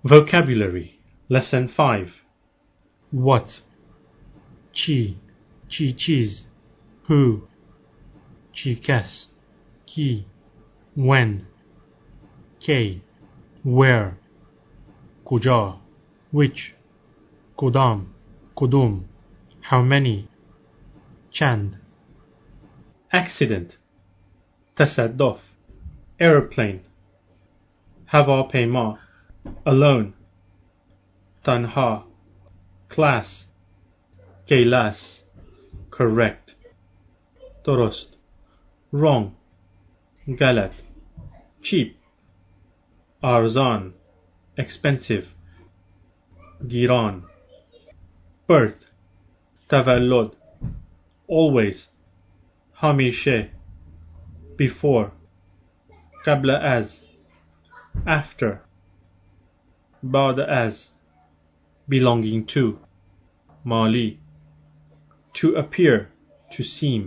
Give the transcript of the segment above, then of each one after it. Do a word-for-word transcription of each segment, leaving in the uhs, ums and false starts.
Vocabulary Lesson five. What? چی؟ چی چیز؟ Who? چی کس؟ کی؟ When? کی؟ Where? کجا؟ Which? کدام؟ کدوم؟ How many? چند؟ Accident تصادف Airplane هواپیما Alone تنها Class کلاس Correct درست Wrong غلط Cheap ارزان Expensive گیران Birth تولد Always همیشه Before قبل از After بعد از Belonging to مالی To appear To seem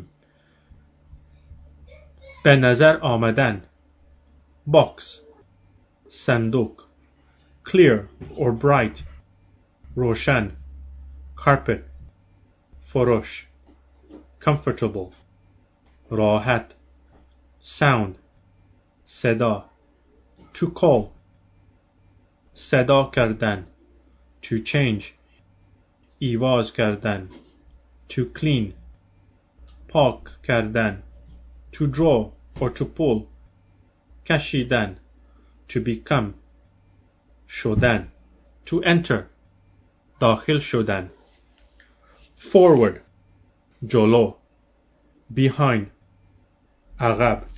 به نظر آمدن Box صندوق Clear or bright روشن Carpet فرش Comfortable راحت Sound صدا To call صدا کردن To change ایواز کردن To clean پاک کردن To draw or to pull کشیدن To become شدن To enter داخل شدن Forward جلو Behind عقب